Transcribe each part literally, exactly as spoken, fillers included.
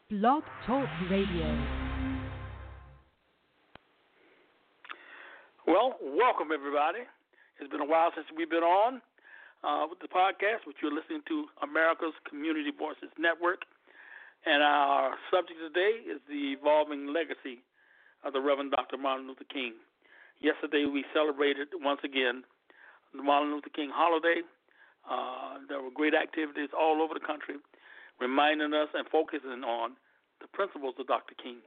Blog Talk Radio. Well, welcome everybody. It's been a while since we've been on uh, with the podcast, which you're listening to America's Community Voices Network. And our subject today is the evolving legacy of the Reverend Doctor Martin Luther King. Yesterday we celebrated once again the Martin Luther King holiday. Uh, there were great activities all over the country reminding us and focusing on the principles of Doctor King.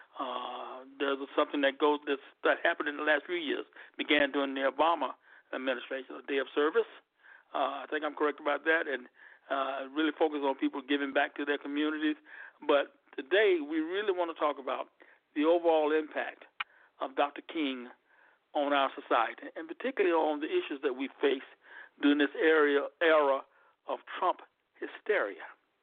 Uh, there's something that goes this, that happened in the last few years, began during the Obama administration, a day of service. Uh, I think I'm correct about that, and uh, really focus on people giving back to their communities. But today we really want to talk about the overall impact of Doctor King on our society, and particularly on the issues that we face during this area, era of Trump hysteria.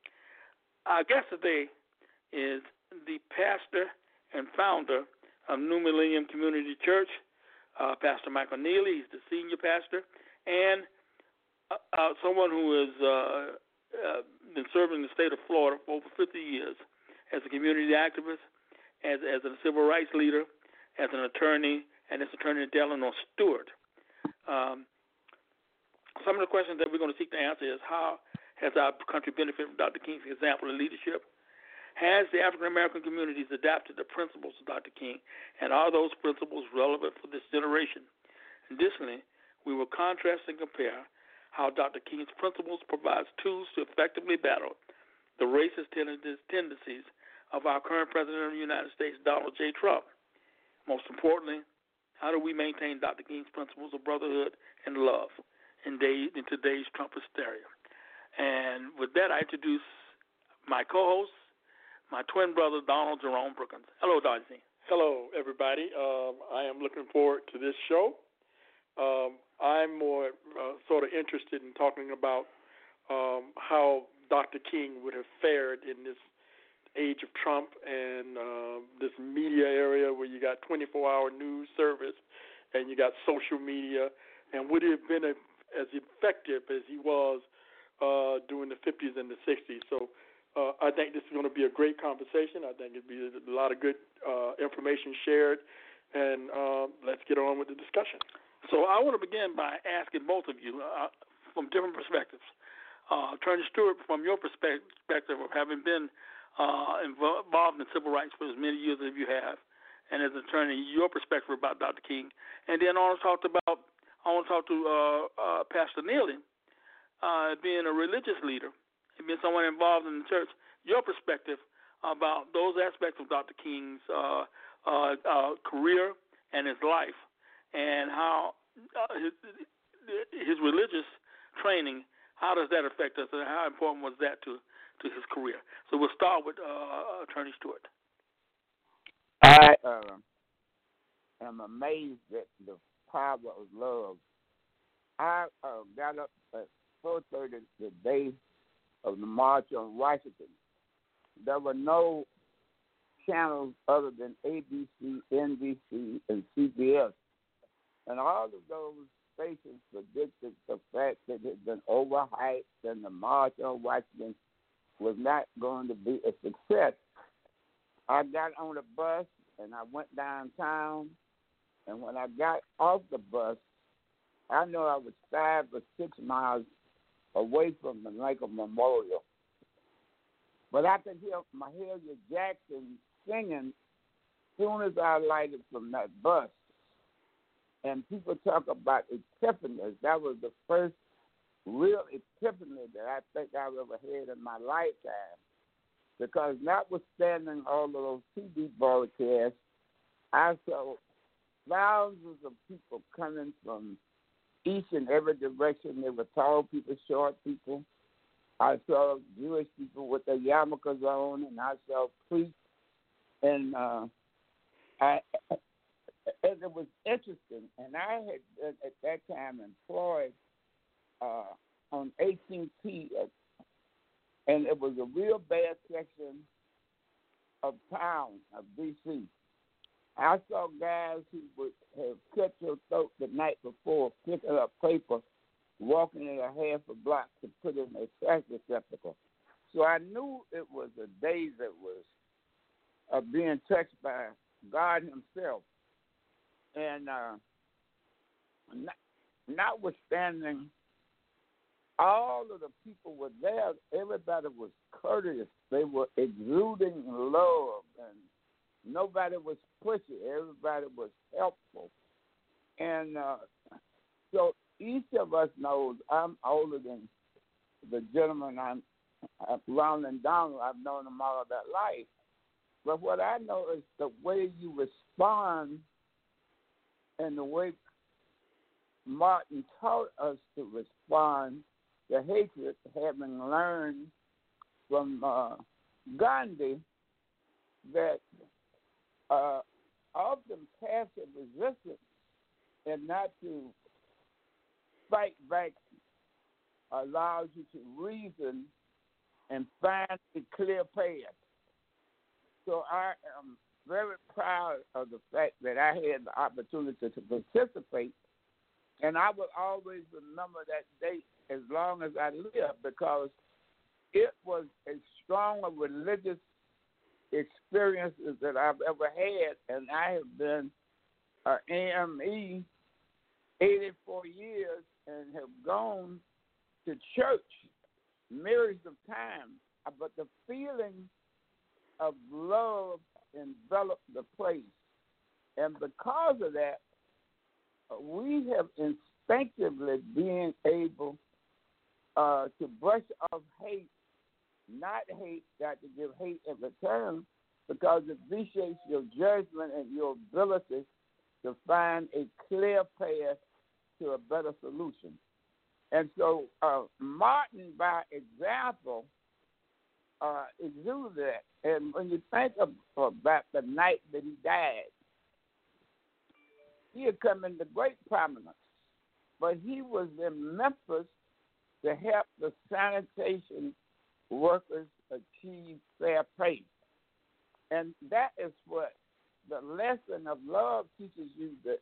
Our guest today is the pastor and founder of New Millennium Community Church, uh, Pastor Michael Neely. He's the senior pastor, and uh, uh, someone who has uh, uh, been serving the state of Florida for over fifty years as a community activist, as, as a civil rights leader, as an attorney, and as Attorney Delano Stewart. Um, some of the questions that we're going to seek to answer is, how has our country benefited from Doctor King's example of leadership? Has the African-American communities adapted the principles of Doctor King, and are those principles relevant for this generation? Additionally, we will contrast and compare how Doctor King's principles provides tools to effectively battle the racist tendencies of our current President of the United States, Donald J. Trump. Most importantly, how do we maintain Doctor King's principles of brotherhood and love in, day, in today's Trump hysteria? And with that, I introduce my co-host, my twin brother, Donald Jerome Brookins. Hello, Donzie. Hello, everybody. Um, I am looking forward to this show. Um, I'm more uh, sort of interested in talking about um, how Doctor King would have fared in this age of Trump and uh, this media area where you got twenty-four hour news service and you got social media, and would he have been a, as effective as he was uh, during the fifties and the sixties. So Uh, I think this is going to be a great conversation. I think it'll be a lot of good uh, information shared, and uh, let's get on with the discussion. So I want to begin by asking both of you uh, from different perspectives. Uh, Attorney Stewart, from your perspective of having been uh, involved in civil rights for as many years as you have, and as an attorney, your perspective about Doctor King. And then I want to talk about I want to talk to uh, uh, Pastor Neely, uh, being a religious leader, being someone involved in the church, your perspective about those aspects of Doctor King's uh, uh, uh, career and his life, and how uh, his, his religious training, how does that affect us, and how important was that to, to his career? So we'll start with uh, Attorney Stewart. I uh, am amazed at the power of love. I uh, got up at four thirty the day of the March on Washington. There were no channels other than A B C, N B C, and C B S. And all of those stations predicted the fact that it had been overhyped and the March on Washington was not going to be a success. I got on the bus and I went downtown, and when I got off the bus, I know I was five or six miles away from the Lincoln Memorial. But I could hear Mahalia Jackson singing as soon as I alighted from that bus. And people talk about epiphanies. That was the first real epiphany that I think I've ever had in my lifetime. Because notwithstanding all of those T V broadcasts, I saw thousands of people coming from each and every direction. There were tall people, short people. I saw Jewish people with their yarmulkes on, and I saw priests. And uh, I, and it was interesting. And I had been at that time employed uh, on A T and T, and it was a real bad section of town of D C I saw guys who would have cut your throat the night before, picking up paper, walking in a half a block to put in a trash receptacle. So I knew it was a day that was uh, being touched by God himself. And uh, not, notwithstanding, all of the people were there. Everybody was courteous. They were exuding love, and nobody was pushy. Everybody was helpful. And uh, so each of us knows I'm older than the gentleman I'm, I'm Ronald Donald. I've known him all of that life. But what I know is the way you respond and the way Martin taught us to respond to hatred, having learned from uh, Gandhi that uh, often passive resistance and not to fight back allows you to reason and find a clear path. So I am very proud of the fact that I had the opportunity to participate, and I will always remember that date as long as I live, because it was as strong a religious experiences that I've ever had, and I have been an A M E eighty-four years and have gone to church myriads of times, but the feeling of love enveloped the place. And because of that, we have instinctively been able uh, to brush off hate, not hate, got to give hate in return, because it vitiates your judgment and your ability to find a clear path to a better solution. And so uh, Martin, by example, uh, exuded that. And when you think of, about the night that he died, he had come into great prominence, but he was in Memphis to help the sanitation workers achieve fair pay. And that is what the lesson of love teaches you. That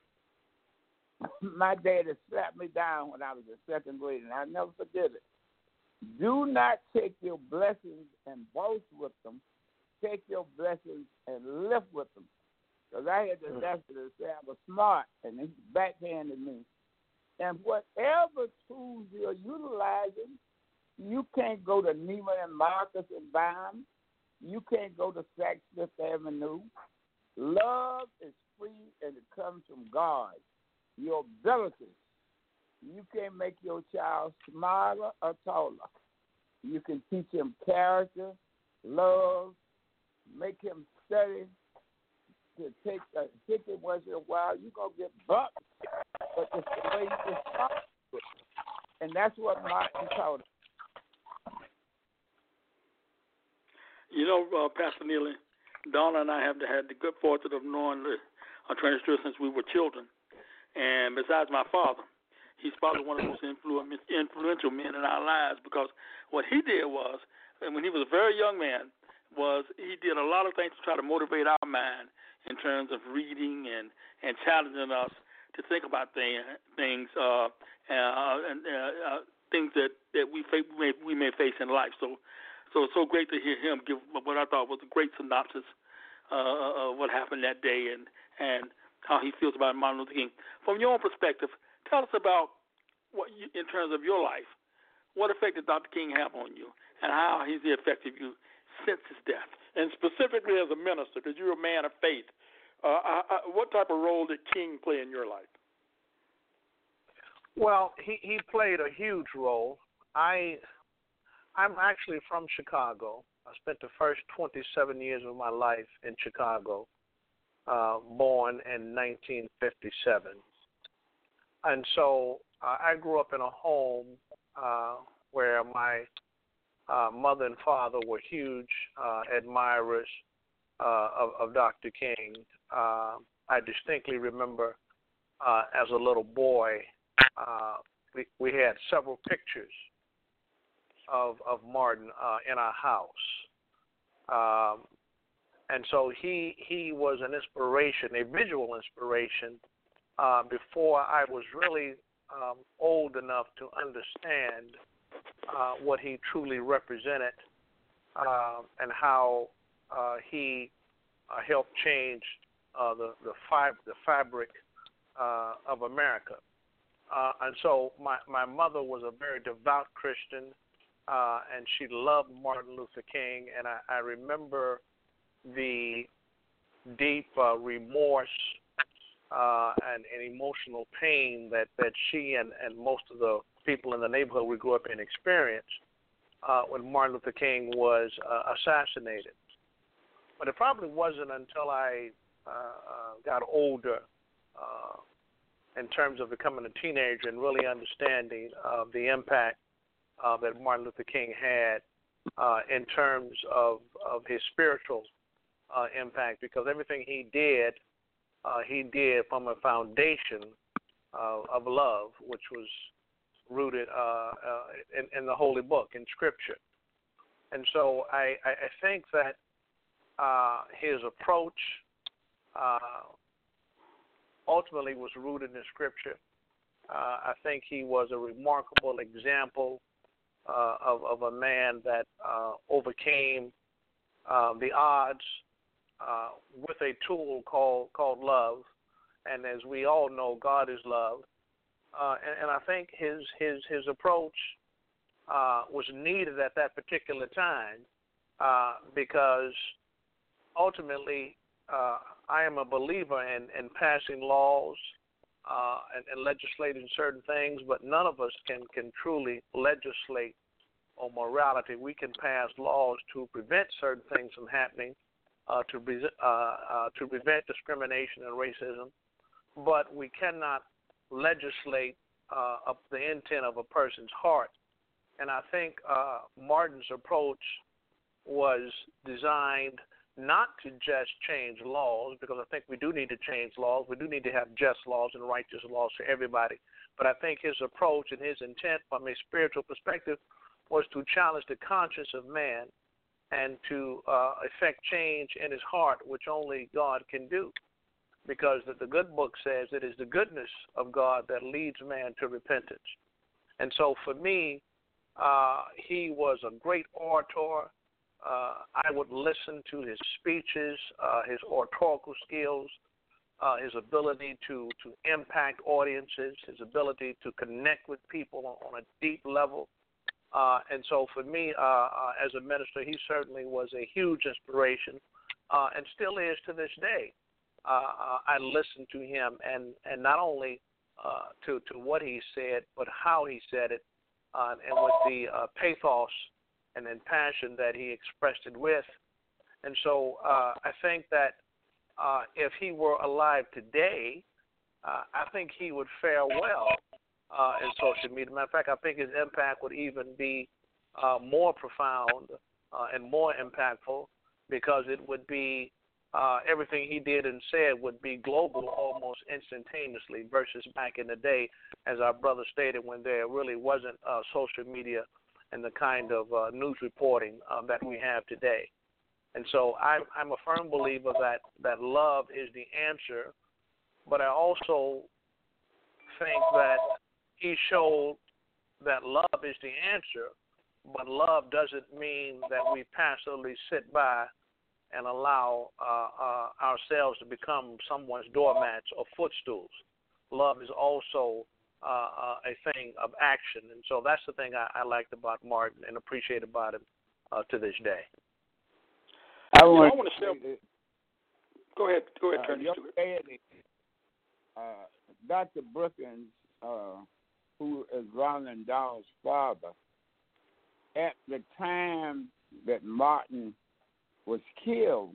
my daddy slapped me down when I was in second grade, and I'll never forget it. Do not take your blessings and boast with them. Take your blessings and live with them. Because I had the lesson to say I was smart, and he backhanded me. And whatever tools you're utilizing, you can't go to Neiman and Marcus and buy them. You can't go to Saks Fifth Avenue. Love is free, and it comes from God. Your abilities. You can't make your child smarter or taller. You can teach him character, love, make him study, to take a hit it once in a while. You're going to get bucked, but it's the way you respond to it. And that's what Martin taught us. You know, uh, Pastor Neely, Donna and I have had the good fortune of knowing the uh, Transgender since we were children. And besides my father, he's probably one of the most influ- influential men in our lives, because what he did was, and when he was a very young man, was he did a lot of things to try to motivate our mind in terms of reading and, and challenging us to think about thing, things uh, uh, and uh, uh, things that, that we, fa- we, may, we may face in life. So so it's so great to hear him give what I thought was a great synopsis uh, of what happened that day and, and how he feels about Martin Luther King. From your own perspective, tell us about what you, in terms of your life, what effect did Doctor King have on you, and how has he affected you since his death? And specifically as a minister, because you're a man of faith, uh, I, I, what type of role did King play in your life? Well, he, he played a huge role. I, I'm actually from Chicago. I spent the first twenty-seven years of my life in Chicago, uh, born in nineteen fifty-seven. And so uh, I grew up in a home uh, where my uh, mother and father were huge uh, admirers uh, of, of Doctor King. Uh, I distinctly remember uh, as a little boy, uh, we, we had several pictures of, of Martin uh, in our house. Um, and so he he was an inspiration, a visual inspiration, uh, before I was really um, old enough to understand uh, what he truly represented, uh, and how uh, he uh, helped change uh, the the, fib- the fabric uh, of America. Uh, and so my, my mother was a very devout Christian, uh, and she loved Martin Luther King. And I, I remember the deep uh, remorse uh, and, and emotional pain that, that she and, and most of the people in the neighborhood we grew up in experienced uh, when Martin Luther King was uh, assassinated. But it probably wasn't until I uh, uh, got older, uh, in terms of becoming a teenager and really understanding uh, the impact uh, that Martin Luther King had uh, in terms of, of his spiritual uh, impact, because everything he did, uh, he did from a foundation uh, of love, which was rooted uh, uh, in, in the Holy Book, in Scripture. And so I, I, I think that uh, his approach uh, ultimately was rooted in Scripture. Uh, I think he was a remarkable example uh, of, of a man that uh, overcame uh, the odds uh, with a tool called called love. And as we all know, God is love. Uh, and, and I think his his his approach uh, was needed at that particular time uh, because ultimately, uh, I am a believer in, in passing laws uh, and, and legislating certain things, but none of us can, can truly legislate on morality. We can pass laws to prevent certain things from happening, uh, to, pre- uh, uh, to prevent discrimination and racism, but we cannot legislate uh, up the intent of a person's heart. And I think uh, Martin's approach was designed not to just change laws, because I think we do need to change laws. We do need to have just laws and righteous laws for everybody. But I think his approach and his intent from a spiritual perspective was to challenge the conscience of man and to uh, effect change in his heart, which only God can do. Because the, the good book says it is the goodness of God that leads man to repentance. And so for me, uh, he was a great orator. Uh, I would listen to his speeches, uh, his oratorical skills, uh, his ability to, to impact audiences, his ability to connect with people on, on a deep level. Uh, and so for me, uh, uh, as a minister, he certainly was a huge inspiration uh, and still is to this day. Uh, uh, I listen to him, and, and not only uh, to, to what he said, but how he said it, uh, and with the uh, pathos and then passion that he expressed it with. And so uh, I think that uh, if he were alive today, uh, I think he would fare well uh, in social media. Matter of fact, I think his impact would even be uh, more profound uh, and more impactful, because it would be uh, everything he did and said would be global almost instantaneously, versus back in the day, as our brother stated, when there really wasn't uh, social media and the kind of uh, news reporting uh, that we have today. And so I'm, I'm a firm believer that, that love is the answer, but I also think that he showed that love is the answer, but love doesn't mean that we passively sit by and allow uh, uh, ourselves to become someone's doormats or footstools. Love is also Uh, uh, a thing of action. And so that's the thing I, I liked about Martin and appreciate about him uh, to this day. I want, you know, I want to say, go ahead, go ahead, Attorney uh, Stewart. Daddy, uh, Doctor Brookins, uh, who is Ronald Dawes' father, at the time that Martin was killed,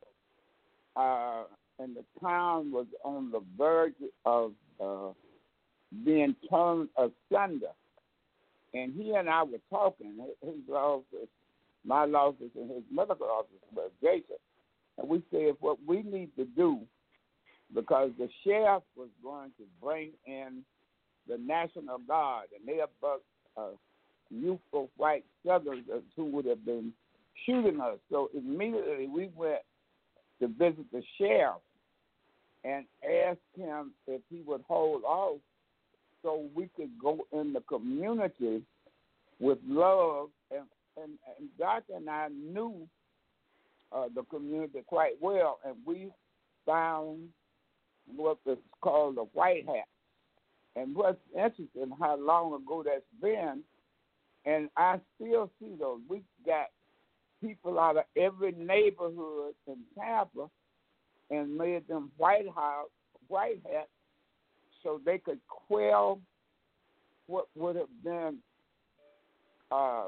uh, and the town was on the verge of uh, being torn asunder. And he and I were talking, his office, my office, and his medical office were adjacent. And we said what we need to do, because the sheriff was going to bring in the National Guard, and they are uh, youthful white Southerners who would have been shooting us. So immediately we went to visit the sheriff and asked him if he would hold off so we could go in the community with love, and and, and Doctor and I knew uh, the community quite well, and we found what is called the White Hat. And what's interesting, how long ago that's been, and I still see those. We got people out of every neighborhood in Tampa and made them White House, White Hats, so they could quell what would have been uh,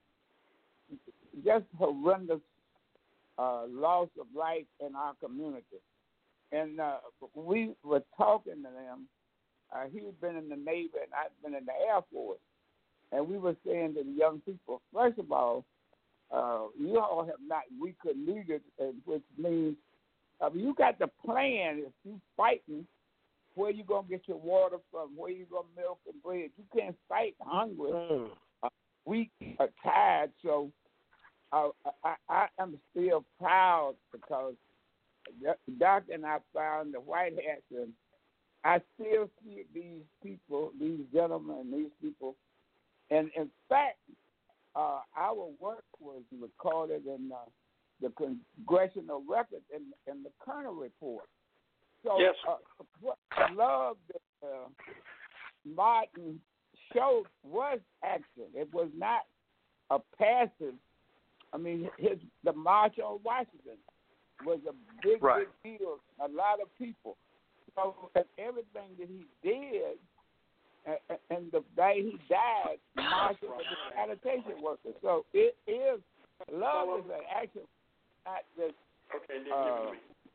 just horrendous uh, loss of life in our community. And uh, we were talking to them. Uh, he had been in the Navy and I'd been in the Air Force. And we were saying to the young people, first of all, uh, you all have not weaker leaders, which means uh, you got to plan if you fighting where you going to get your water from, where you going to milk and bread. You can't fight hungry, Mm. uh, weak, or tired. So uh, I, I am still proud because Doc and I found the White Hats, and I still see these people, these gentlemen, these people. And in fact, uh, our work was recorded in uh, the Congressional Record in, in the Kerner Report. So yes. uh, what I love that uh, Martin showed was action. It was not a passive. I mean, his the March on Washington was a big, right. big deal. A lot of people. So and everything that he did, and, and the day he died, Marshall was a sanitation worker. So it is love is an action, not just Okay, uh,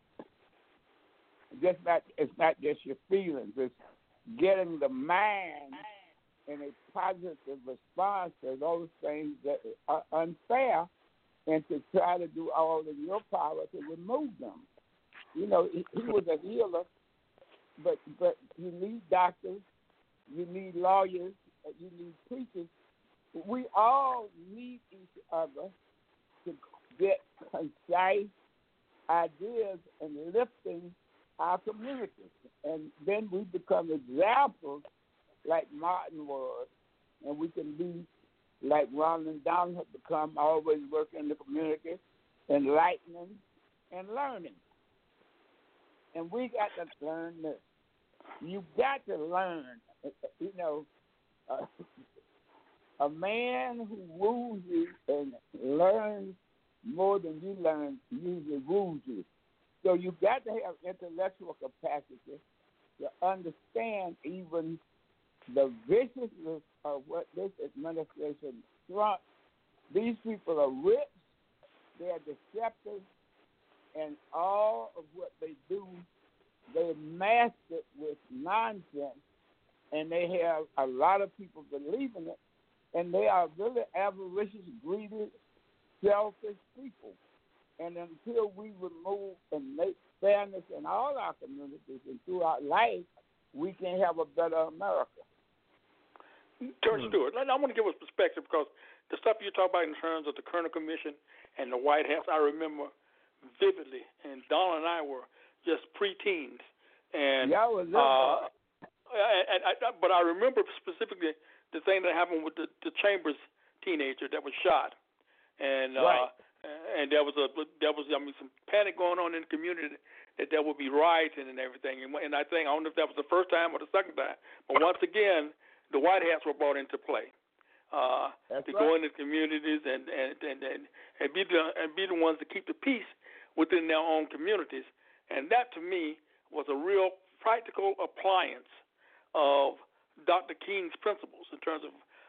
just not. It's not just your feelings. It's getting the mind in a positive response to those things that are unfair, and to try to do all in your power to remove them. You know, he, he was a healer, but but you need doctors, you need lawyers, you need preachers. We all need each other to get concise ideas and lifting our communities. And then we become examples like Martin was, and we can be like Ronald Down have become, always working in the community, enlightening and learning. And we got to learn this. You got to learn. You know, uh, a man who woos you and learns more than you learn usually woos you. So you got to have intellectual capacity to understand even the viciousness of what this administration wants. These people are rich, they are deceptive, and all of what they do, they mask it with nonsense, and they have a lot of people believing it, and they are really avaricious, greedy, selfish people. And until we remove and make fairness in all our communities and throughout life, we can have a better America. George Stewart, I want to give us perspective because the stuff you talk about in terms of the Kerner Commission and the White House, I remember vividly. And Donna and I were just preteens, and yeah, was uh, and, and I, but I remember specifically the thing that happened with the, the Chambers teenager that was shot, and right. uh, and there was a there was I mean some panic going on in the community that there would be rioting and everything, and, and I think I don't know if that was the first time or the second time, but once again the White Hats were brought into play uh, to right. go into communities and and, and, and and be the and be the ones to keep the peace within their own communities, and that to me was a real practical appliance of Doctor King's principles in terms of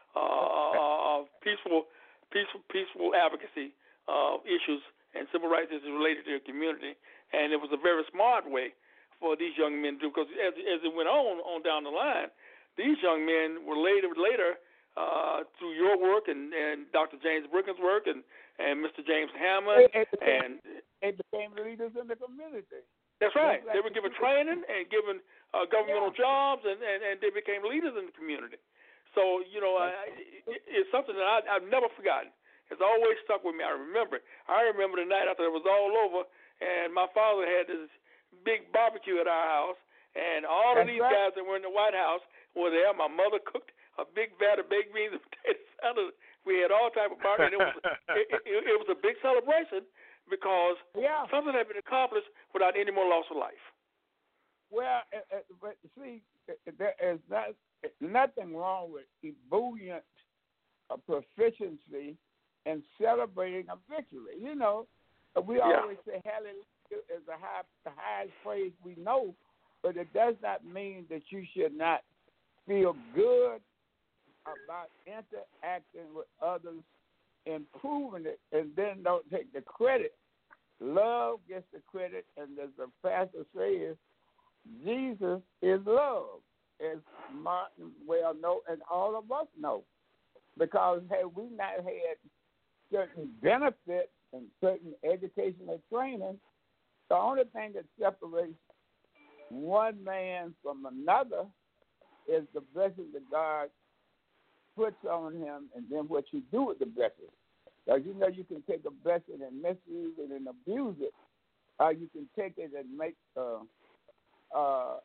uh, of peaceful peaceful peaceful advocacy of issues and civil rights issues related to their community, and it was a very smart way for these young men to do, because as as it went on on down the line, these young men were later later uh, through your work and, and Doctor James Bricken's work and, and Mister James Hammond and, and they became leaders in the community. That's right. That's They like were given the training and given uh, governmental yeah. jobs, and, and, and they became leaders in the community. So you know, I, it, it's something that I, I've never forgotten. It's always stuck with me. I remember it. I remember the night after it was all over, and my father had this big barbecue at our house, and all of That's these right. guys that were in the White House were there. My mother cooked a big vat of baked beans and potato salad. We had all type of burger, and it was it, it, it was a big celebration because yeah. something had been accomplished without any more loss of life. Well, uh, uh, but see, there is not, nothing wrong with ebullient uh, proficiency in celebrating a victory. You know, we Yeah. always say hallelujah is the, high, the highest praise we know, but it does not mean that you should not feel good about interacting with others, improving it, and then don't take the credit. Love gets the credit, and as the pastor says, Jesus is love, as Martin well know, and all of us know. Because had we not had certain benefits and certain educational training, the only thing that separates one man from another is the blessing that God puts on him, and then what you do with the blessing. Because you know you can take a blessing and misuse it and abuse it, or you can take it and make uh, uh,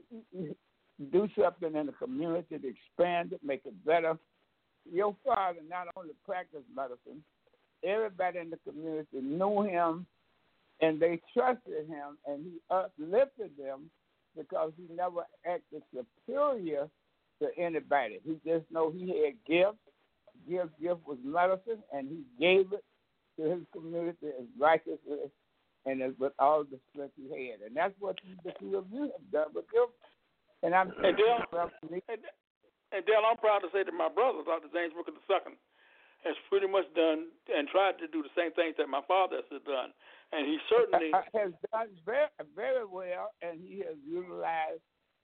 do something in the community to expand it, make it better. Your father not only practiced medicine, everybody in the community knew him, and they trusted him, and he uplifted them because he never acted superior to anybody. He just know he had gifts. His gift was medicine, and he gave it to his community as righteously and as with all the strength he had. And that's what the two of you have done with him. And I'm and Dale, and, and Dale, I'm proud to say that my brother, Doctor James Booker the Second, has pretty much done and tried to do the same things that my father has done. And he certainly has done very, very well, and he has utilized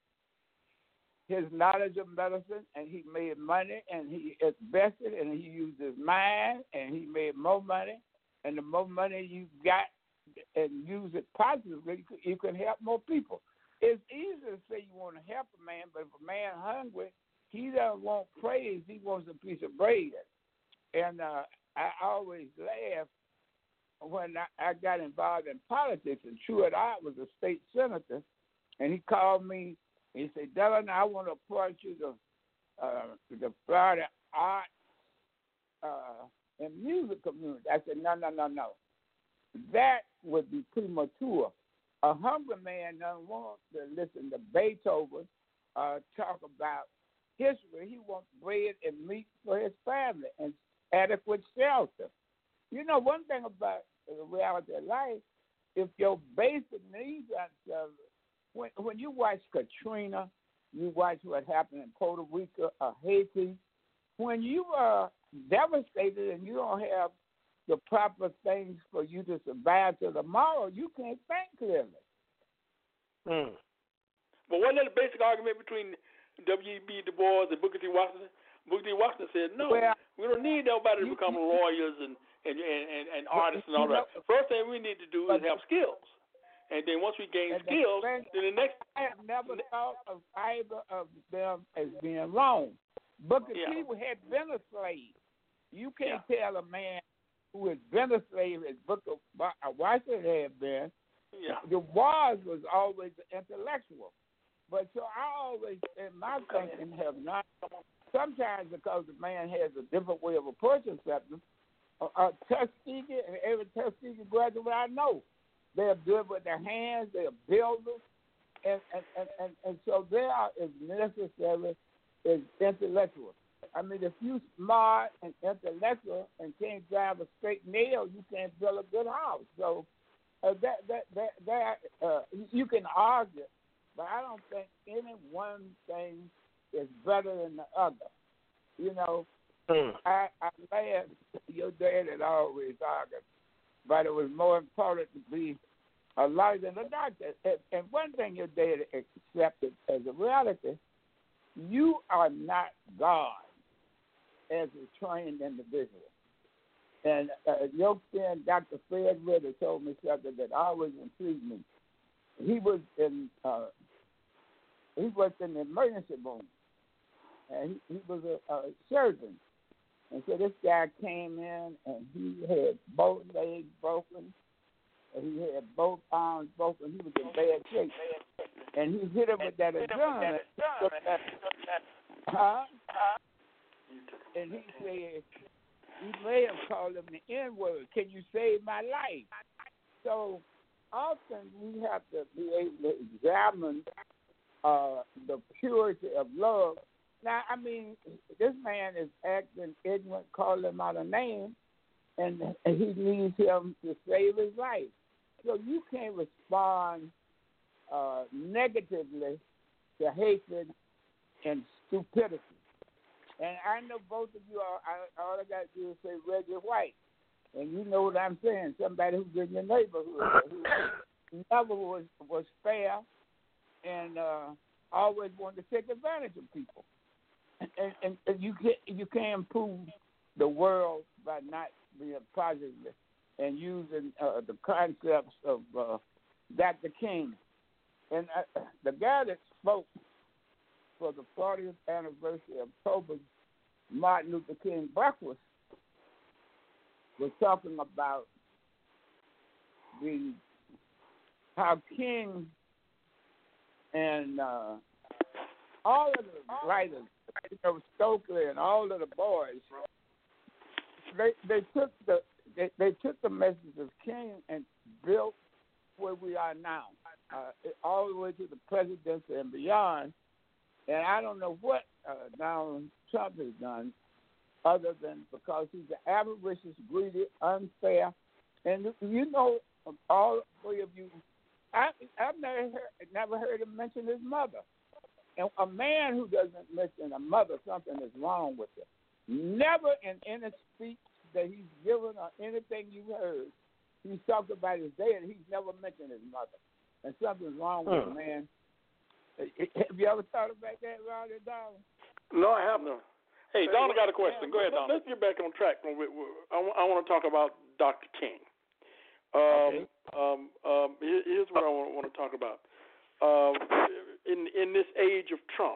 his knowledge of medicine, and he made money, and he invested, and he used his mind, and he made more money. And the more money you got and use it positively, you can help more people. It's easy to say you want to help a man, but if a man hungry, he doesn't want praise. He wants a piece of bread. And uh, I always laugh when I, I got involved in politics, and Truett Ott was a state senator, and he called me. He said, Dylan, I want to appoint you to, uh, to the Florida art uh, and music community. I said, no, no, no, no. That would be premature. A hungry man doesn't want to listen to Beethoven uh, talk about history. He wants bread and meat for his family and adequate shelter. You know, one thing about the reality of life, if your basic needs aren't served, when, when you watch Katrina, you watch what happened in Puerto Rico or Haiti, when you are devastated and you don't have the proper things for you to survive till tomorrow, you can't think clearly. Mm. But wasn't that the basic argument between W E B Du Bois and Booker T. Washington? Booker T. Washington said, no, well, we don't need nobody to you, become you, lawyers and, and, and, and artists and all know, that. First thing we need to do is have skills. And then once we gain skills, the, then the next... I have never thought of either of them as being wrong. Booker yeah. T. had been a slave. You can't yeah. tell a man who has been a slave as Booker Washington had been. Yeah. Du Bois was always intellectual. But so I always, in my thinking, have not, sometimes because the man has a different way of approaching something, a, a Tuskegee, and every Tuskegee graduate I know, they're good with their hands, they're builders, and, and, and, and, and so they are as necessary as intellectual. I mean, if you smart and intellectual and can't drive a straight nail, you can't build a good house. So uh, that that that, that uh, you can argue, but I don't think any one thing is better than the other. You know, mm. I I laugh. Your dad had always argued, but it was more important to be a lawyer than a doctor. And, and one thing your dad accepted as a reality, you are not God as a trained individual. And uh, your friend, Doctor Fred Ritter, told me something that always intrigued me. He was in, uh, he worked in the emergency room, and he, he was a, a surgeon. And so this guy came in, and he had both legs broken, and he had both arms broken. He was in bad shape. And he hit him with that adrenaline. Huh? And he said, he may have called him the N-word. Can you save my life? So often we have to be able to examine uh, the purity of love. Now, I mean, this man is acting ignorant, calling him out a name, and he needs him to save his life. So you can't respond uh, negatively to hatred and stupidity. And I know both of you are, I, all I got to do is say Reggie White. And you know what I'm saying, somebody who's in your neighborhood who never was, was fair and uh, always wanted to take advantage of people. And, and, and you can't, you can't improve the world by not being positive and using uh, the concepts of uh, Doctor King. And uh, the guy that spoke for the fortieth anniversary of October Martin Luther King breakfast was talking about the how King and uh, all of the writers, you know, Stokely and all of the boys, they they took the they, they took the message of King and built where we are now, uh, all the way to the presidency and beyond. And I don't know what uh, Donald Trump has done other than because he's an avaricious, greedy, unfair. And you know, all three of you, I, I've never heard, never heard him mention his mother. And a man who doesn't mention a mother, something is wrong with him. Never in any speech that he's given or anything you've heard, he's talked about his dad. He's never mentioned his mother. And something's wrong with hmm. the man. Have you ever thought about that, Ronnie Donald? No, I have not. Hey, Donald got a question. Go ahead, Donald. Let's get back on track. I want to talk about Doctor King. Um, okay. um, um, here's what I want to talk about. Uh, in in this age of Trump,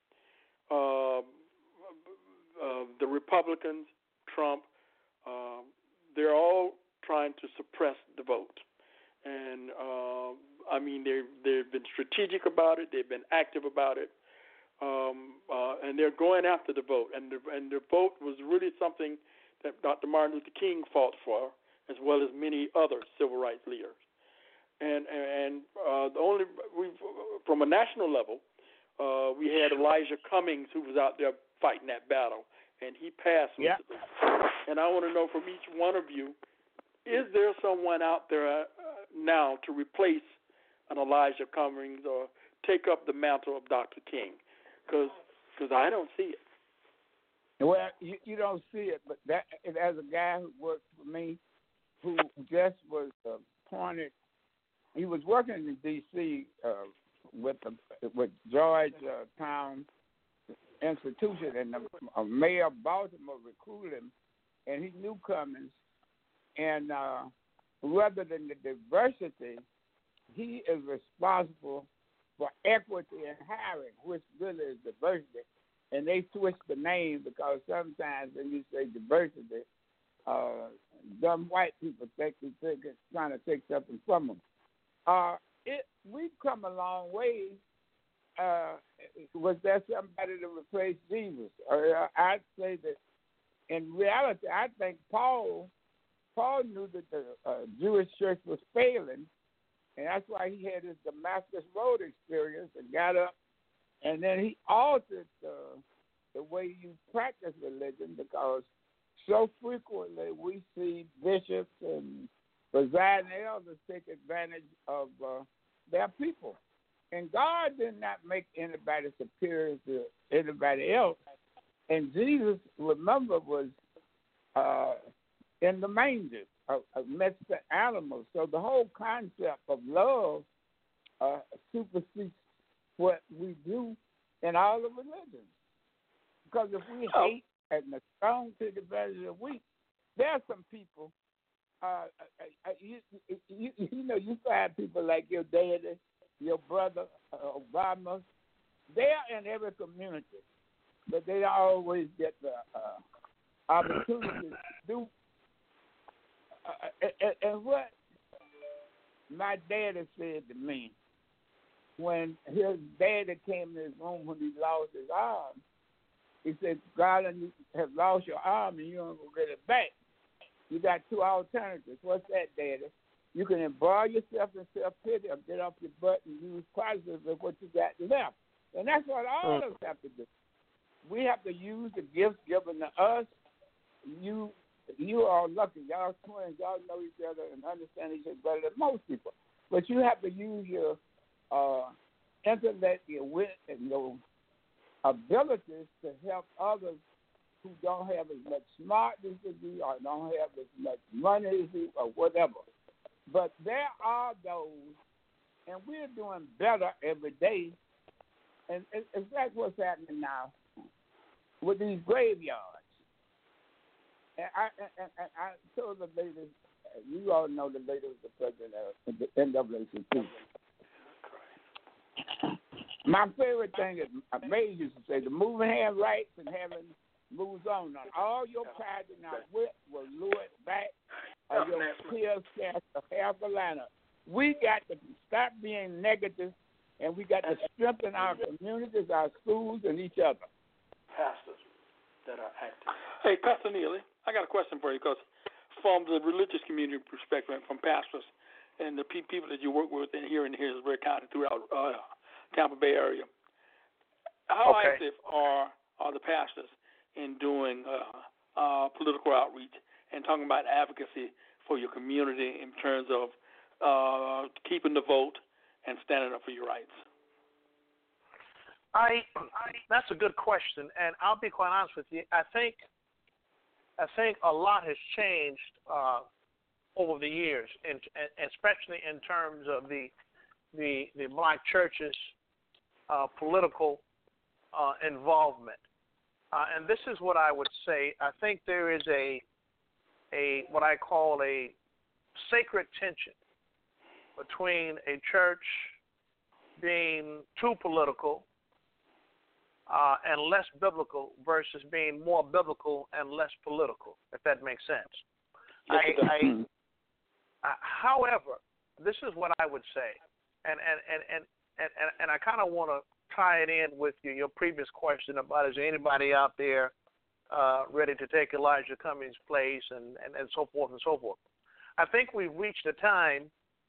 uh, uh, the Republicans, Trump, uh, they're all trying to suppress the vote. And, uh, I mean, they've, they've been strategic about it. They've been active about it. Um, uh, and they're going after the vote. And the, and the vote was really something that Doctor Martin Luther King fought for, as well as many other civil rights leaders. And and uh, the only we've, from a national level, uh, we had Elijah Cummings, who was out there fighting that battle, and he passed yeah. recently. And I want to know from each one of you, is there someone out there uh, now to replace an Elijah Cummings or take up the mantle of Doctor King? Because I don't see it. Well, you, you don't see it, but that as a guy who worked for me, who just was uh, appointed, he was working in D C uh, with the, with Georgetown Institution, and the uh, mayor of Baltimore recruited him, and he knew Cummings. And uh, rather than the diversity, he is responsible for equity in hiring, which really is diversity. And they switched the name because sometimes when you say diversity, uh, dumb white people think we think it's trying to take something from them. Uh, it, we've come a long way. Uh, was there somebody to replace Jesus? Or uh, I'd say that in reality, I think Paul Paul knew that the uh, Jewish church was failing, and that's why he had his Damascus Road experience and got up, and then he altered uh, the way you practice religion, because so frequently we see bishops and presiding elders take advantage of uh, their people. And God did not make anybody superior to anybody else. And Jesus, remember, was uh, in the manger amidst the animals. So the whole concept of love uh, supersedes what we do in all the religions. Because if we hate and the strong take advantage of the weak, there are some people, uh, you, you, you know, you find people like your daddy, your brother, uh, Obama, they're in every community, but they don't always get the uh, opportunity to do. Uh, and, and what my daddy said to me when his daddy came in his room when he lost his arm, He said, God has lost your arm and you don't go get it back. You got two alternatives. What's that, Daddy? You can embroil yourself in self-pity or get off your butt and use positive of what you got left. And that's what all of us have to do. We have to use the gifts given to us. You you are lucky. Y'all twins. Y'all know each other and understand each other better than most people. But you have to use your uh, intellect, your wit, and your abilities to help others who don't have as much smartness as you or don't have as much money as you or whatever. But there are those, and we're doing better every day. And it's like what's happening now with these graveyards. And I, and, and I told the lady, you all know the lady was the president of the N double A C P. My favorite thing is, I made used to say, the moving hand rights and heaven moves on. Now, all your pride and our wit will lure it back, or your tears cast of half a liner. We got to stop being negative, and we got to strengthen our communities, our schools, and each other. Pastors that are active. Hey, Pastor Neely, I got a question for you, because from the religious community perspective, and from pastors and the pe- people that you work with in here in Harrisburg County throughout uh, Tampa Bay area, how okay. active are are the pastors in doing uh, uh, political outreach and talking about advocacy for your community in terms of uh, keeping the vote and standing up for your rights? I, I that's a good question, and I'll be quite honest with you. I think I think a lot has changed uh, over the years, and especially in terms of the the, the black churches' uh, political uh, involvement. Uh, and this is what I would say. I think there is a a what I call a sacred tension between a church being too political uh, and less biblical versus being more biblical and less political, if that makes sense. Yes, I, I, I, however, this is what I would say, and and and and and, and, and I kind of want to tie it in with your, your previous question about is there anybody out there uh, ready to take Elijah Cummings' place and, and, and so forth and so forth. I think we've reached a time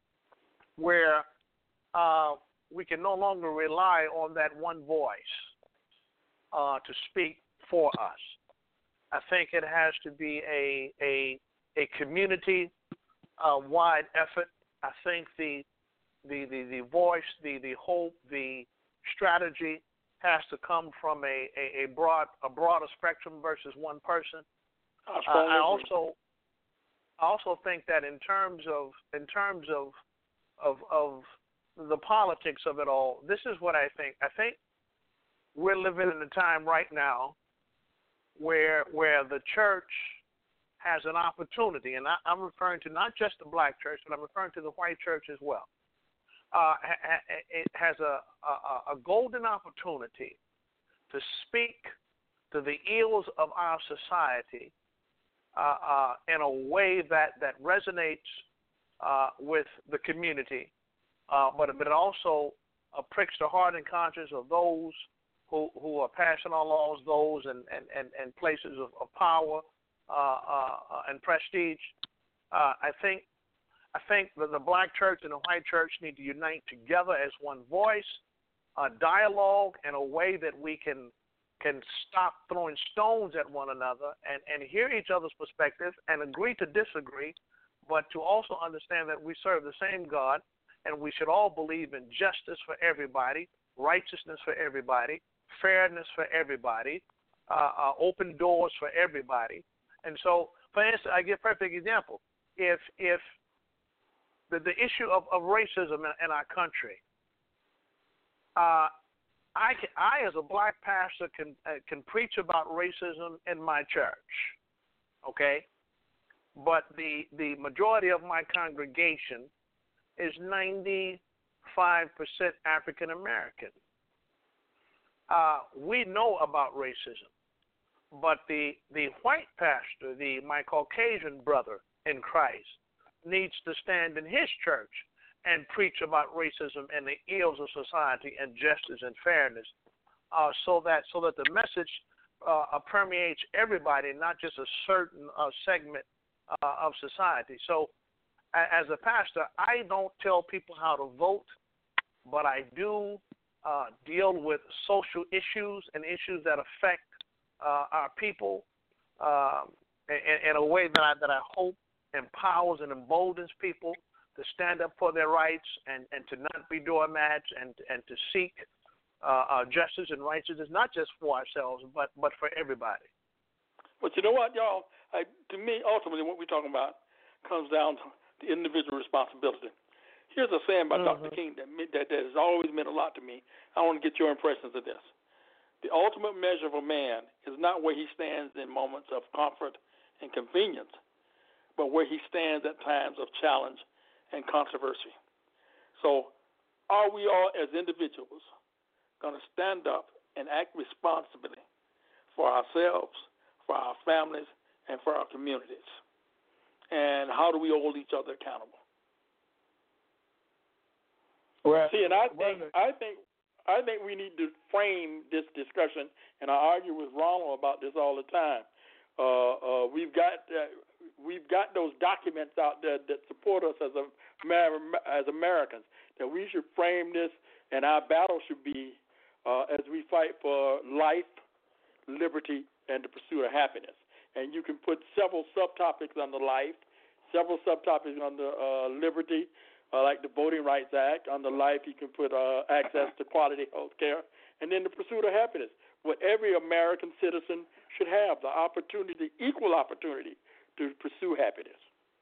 where uh, we can no longer rely on that one voice uh, to speak for us. I think it has to be a a, a community uh, wide effort. I think the the, the, the voice, the, the hope, the strategy has to come from a, a, a broad a broader spectrum versus one person. Uh, I also I also think that in terms of in terms of of of the politics of it all, this is what I think. I think we're living in a time right now where where the church has an opportunity, and I, I'm referring to not just the black church, but I'm referring to the white church as well. Uh, it has a, a, a golden opportunity to speak to the ills of our society uh, uh, in a way that, that resonates uh, with the community, uh, but, but it also uh, pricks the heart and conscience of those who, who are passing our laws, those in, in, in, in places of, of power uh, uh, and prestige. Uh, I think I think that the black church and the white church need to unite together as one voice, a dialogue in a way that we can can stop throwing stones at one another and, and hear each other's perspective and agree to disagree, but to also understand that we serve the same God and we should all believe in justice for everybody, righteousness for everybody, fairness for everybody, uh, uh, open doors for everybody. And so, for instance, I give a perfect example. If if The, the issue of, of racism in, in our country. Uh, I, can, I, as a black pastor, can uh, can preach about racism in my church, okay? But the the majority of my congregation is ninety-five percent African American. Uh, we know about racism, but the the white pastor, the my Caucasian brother in Christ, needs to stand in his church and preach about racism and the ills of society and justice and fairness, uh, so that so that the message uh, permeates everybody, not just a certain uh, segment uh, of society. So, a- as a pastor, I don't tell people how to vote, but I do uh, deal with social issues and issues that affect uh, our people um, in, in a way that I, that I hope empowers and emboldens people to stand up for their rights and, and to not be doormats and and to seek uh, uh, justice and righteousness, not just for ourselves, but, but for everybody. But you know what, y'all? I, to me, ultimately, what we're talking about comes down to the individual responsibility. Here's a saying by Mm-hmm. Doctor King that, that that has always meant a lot to me. I want to get your impressions of this. The ultimate measure of a man is not where he stands in moments of comfort and convenience, but where he stands at times of challenge and controversy. So, are we all as individuals going to stand up and act responsibly for ourselves, for our families, and for our communities? And how do we hold each other accountable? Well, See, and I well, think I think I think we need to frame this discussion, and I argue with Ronald about this all the time. Uh, uh, we've got uh, we've got those documents out there that support us as a, as Americans. That we should frame this, and our battle should be uh, as we fight for life, liberty, and the pursuit of happiness. And you can put several subtopics under life, several subtopics under uh, liberty. Uh, like the Voting Rights Act. Under life, you can put uh, access to quality health care. And then the pursuit of happiness, what every American citizen should have, the opportunity, equal opportunity to pursue happiness.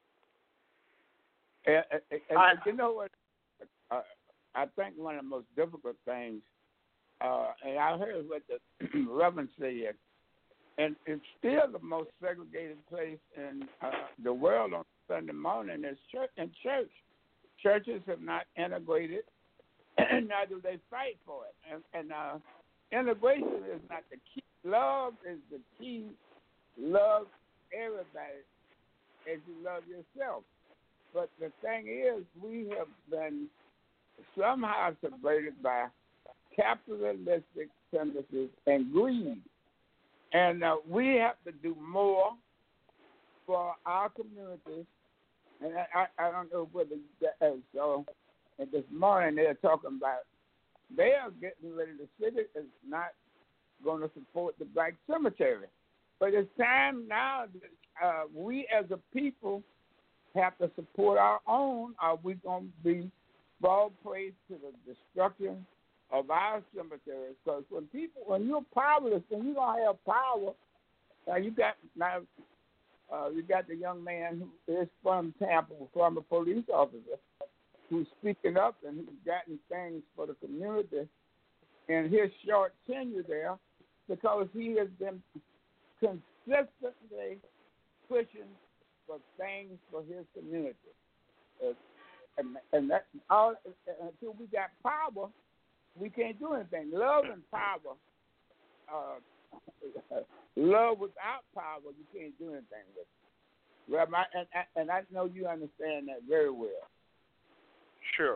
And, and, and I, you know what? Uh, I think one of the most difficult things, uh, and I heard what the Reverend said, and it's still the most segregated place in uh, the world on Sunday morning is church, in church. Churches have not integrated, and neither do they fight for it. And, and uh, integration is not the key. Love is the key. Love everybody as you love yourself. But the thing is, we have been somehow subverted by capitalistic tendencies and greed. And uh, we have to do more for our communities. And I, I, I don't know whether that, uh, so. And this morning they're talking about they are getting ready. The city is not going to support the black cemetery, but it's time now that uh, we as a people have to support our own. Are we going to be ball praise to the destruction of our cemeteries? Because when people, when you're powerless, when you don't have power, now you got now. Uh, you got the young man who is from Tampa, from a police officer, who's speaking up and who's gotten things for the community in his short tenure there because he has been consistently pushing for things for his community. Uh, and, and that all until we got power, we can't do anything. Love and power. Uh, Love without power, you can't do anything with it. Well, my, and, and I know you understand that very well. Sure.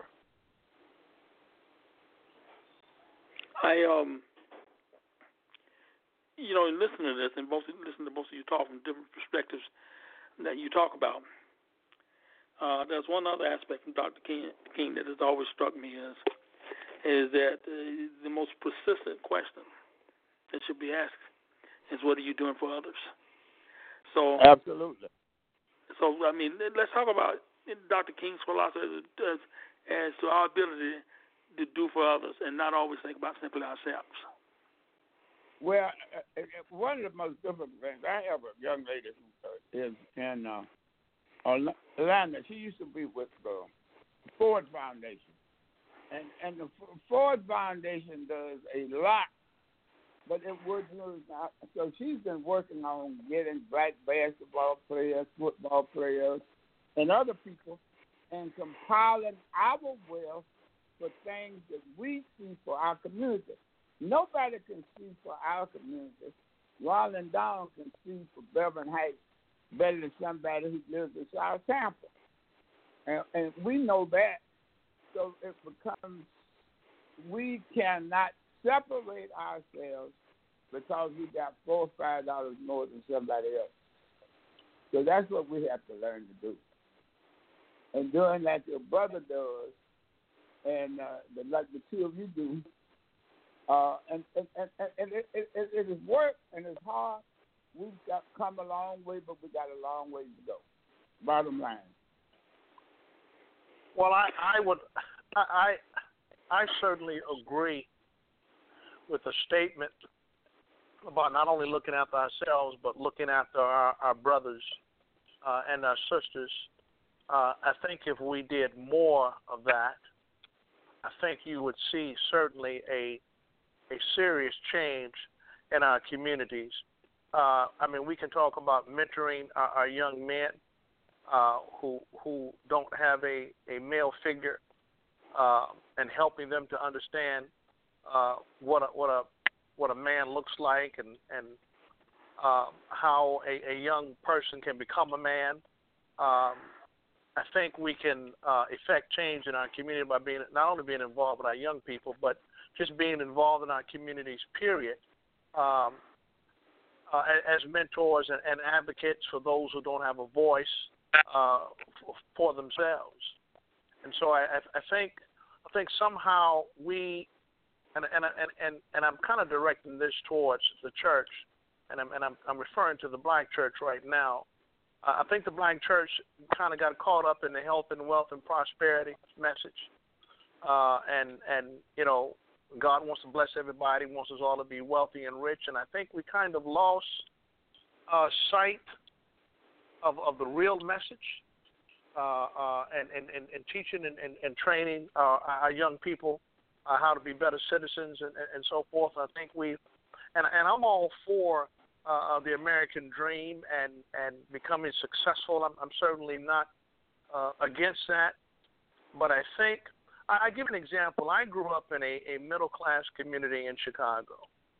I um, you know, in listening to this and both listen to both of you talk from different perspectives that you talk about. Uh, there's one other aspect from Doctor King, King that has always struck me is is that uh, the most persistent question that should be asked is, what are you doing for others? So absolutely. So I mean, let's talk about Doctor King's philosophy as, as to our ability to do for others and not always think about simply ourselves. Well, uh, one of the most difficult things, I have a young lady who is in uh, Atlanta. She used to be with the Ford Foundation, and and the Ford Foundation does a lot. But it would not. So she's been working on getting black basketball players, football players, and other people, and compiling our wealth for things that we see for our community. Nobody can see for our community. Roland Down can see for Beverly Heights better than somebody who lives in South Tampa. And, and we know that. So it becomes, we cannot separate ourselves because we got four or five dollars more than somebody else. So that's what we have to learn to do. And doing like your brother does, and uh, the, like the two of you do, uh, and, and, and, and it, it, it, it is work and it's hard. We've got come a long way, but we got a long way to go. Bottom line. Well, I, I would, I, I certainly agree with the statement about not only looking after ourselves, but looking after our, our brothers uh, and our sisters. Uh, I think if we did more of that, I think you would see certainly a a serious change in our communities. Uh, I mean, we can talk about mentoring our, our young men uh, who who don't have a, a male figure, uh, and helping them to understand uh, what a, what a what a man looks like, and and uh, how a, a young person can become a man. Um, I think we can uh, effect change in our community by being not only being involved with our young people, but just being involved in our communities, period, um, uh, as mentors and, and advocates for those who don't have a voice uh, for, for themselves. And so I, I think I think somehow we, and and and and, and I'm kind of directing this towards the church, and I'm and I'm, I'm referring to the Black church right now. Uh, I think the Black church kind of got caught up in the health and wealth and prosperity message, uh, and and you know, God wants to bless everybody, wants us all to be wealthy and rich, and I think we kind of lost uh, sight of of the real message, uh, uh, and, and, and, and teaching and, and, and training uh, our young people uh, how to be better citizens and, and so forth. I think we, and and I'm all for Uh, the American dream and, and becoming successful. I'm, I'm certainly not uh, against that, but I think I, I give an example. I grew up in a, a middle class community in Chicago,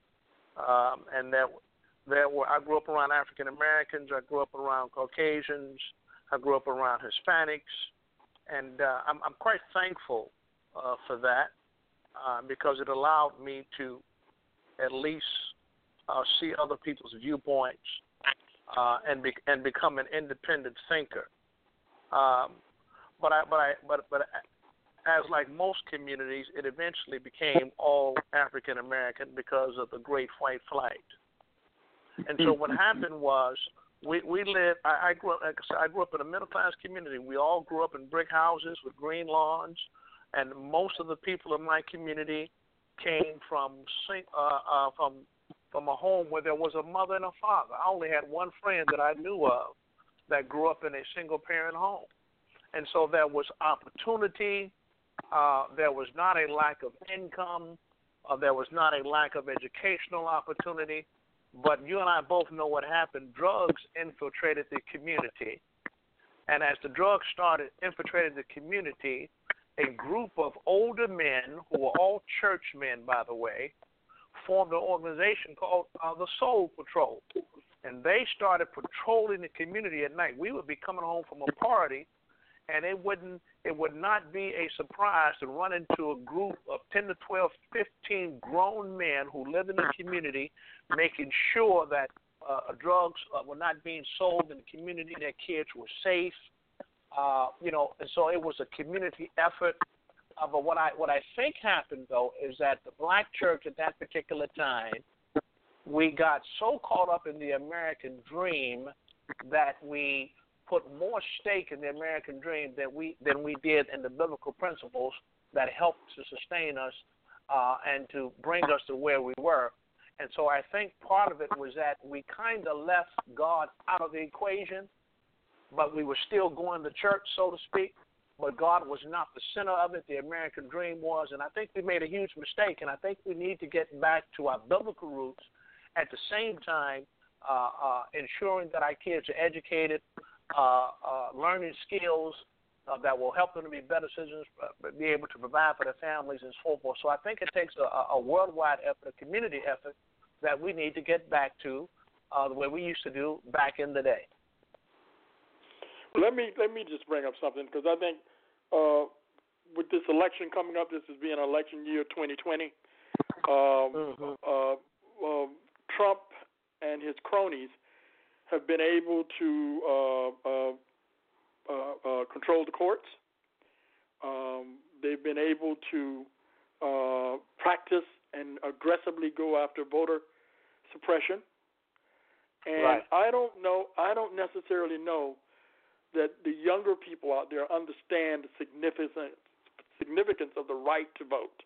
um, and that there were I grew up around African Americans. I grew up around Caucasians. I grew up around Hispanics, and uh, I'm, I'm quite thankful uh, for that uh, because it allowed me to at least Uh, see other people's viewpoints uh, and be, and become an independent thinker. Um, but I but I but but as like most communities, it eventually became all African American because of the Great White Flight. And so what happened was we we lived. I, I grew up. Like I, said, I grew up in a middle class community. We all grew up in brick houses with green lawns, and most of the people in my community came from uh, uh, from from a home where there was a mother and a father. I only had one friend that I knew of that grew up in a single-parent home. And so there was opportunity. Uh, there was not a lack of income. Uh, there was not a lack of educational opportunity. But you and I both know what happened. Drugs infiltrated the community. And as the drugs started infiltrating the community, a group of older men, who were all church men, by the way, formed an organization called uh, the Soul Patrol, and they started patrolling the community at night. We would be coming home from a party, and it wouldn't, it would not be a surprise to run into a group of ten to twelve, fifteen grown men who lived in the community, making sure that uh, drugs uh, were not being sold in the community, that kids were safe, uh, you know. And so it was a community effort. Uh, but what I what I think happened, though, is that the Black church at that particular time, we got so caught up in the American dream that we put more stake in the American dream than we than we did in the biblical principles that helped to sustain us uh, and to bring us to where we were. And so I think part of it was that we kind of left God out of the equation, but we were still going to church, so to speak. But God was not the center of it. The American dream was. And I think we made a huge mistake. And I think we need to get back to our biblical roots at the same time uh, uh, ensuring that our kids are educated, uh, uh, learning skills uh, that will help them to be better citizens, uh, be able to provide for their families and so forth. So I think it takes a, a worldwide effort, a community effort that we need to get back to uh, the way we used to do back in the day. Let me let me just bring up something, because I think uh, with this election coming up, this is being election year twenty twenty. Um, mm-hmm. uh, uh, Trump and his cronies have been able to uh, uh, uh, uh, control the courts. Um, they've been able to uh, practice and aggressively go after voter suppression. And right. I don't know, I don't necessarily know that the younger people out there understand the significance significance of the right to vote.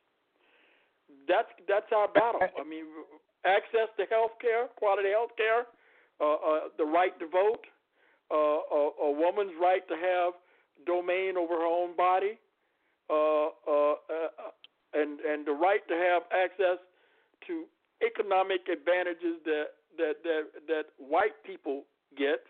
That's that's our battle. I mean, access to health care, quality health care, uh, uh, the right to vote, uh, a, a woman's right to have domain over her own body, uh, uh, uh, and and the right to have access to economic advantages that that that, that white people get,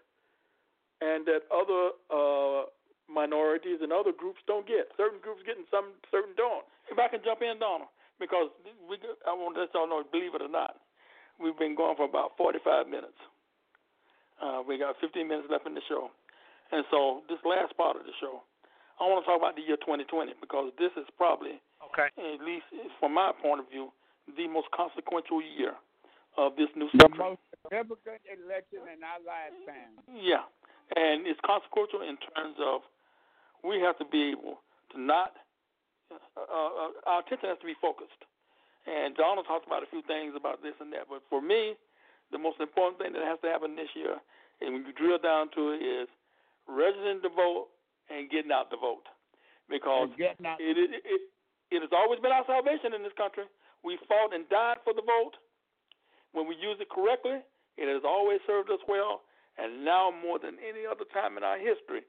and that other uh, minorities and other groups don't get. Certain groups get and some certain don't. If I can jump in, Donna, because we, I want to let y'all know, believe it or not, we've been going for about forty-five minutes. Uh, we got fifteen minutes left in the show. And so this last part of the show, I want to talk about the year twenty twenty, because this is probably, okay, at least from my point of view, the most consequential year of this new The century. most significant election in our lifetime. Yeah, and it's consequential in terms of we have to be able to not, uh, uh, our attention has to be focused. And Donald talked about a few things about this and that, but for me, the most important thing that has to happen this year, and when you drill down to it, is registering to vote and getting out to vote. Because getting out. It, it, it, it has always been our salvation in this country. We fought and died for the vote. When we use it correctly, it has always served us well, and now more than any other time in our history,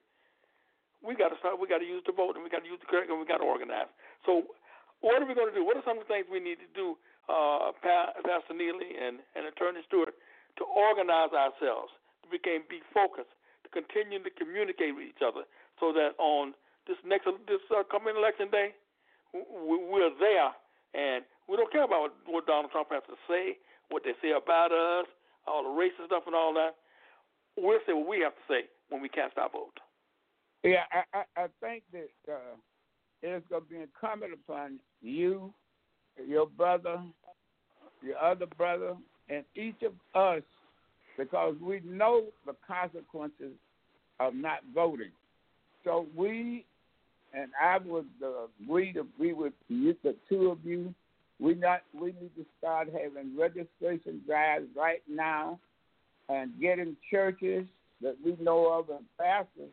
we got to start. We got to use the vote, and we got to use the correct, and we got to organize. So, what are we going to do? What are some of the things we need to do, uh, Pastor Neely and, and Attorney Stewart, to organize ourselves, to become be focused, to continue to communicate with each other, so that on this next this uh, coming election day, we're there, and we don't care about what Donald Trump has to say, what they say about us, all the racist stuff and all that. We'll say what we have to say when we cast our vote. Yeah, I, I, I think that uh, it's going to be incumbent upon you, your brother, your other brother, and each of us, because we know the consequences of not voting. So we, and I would uh, agree to be with you, the two of you, we not we need to start having registration drives right now and getting churches that we know of and pastors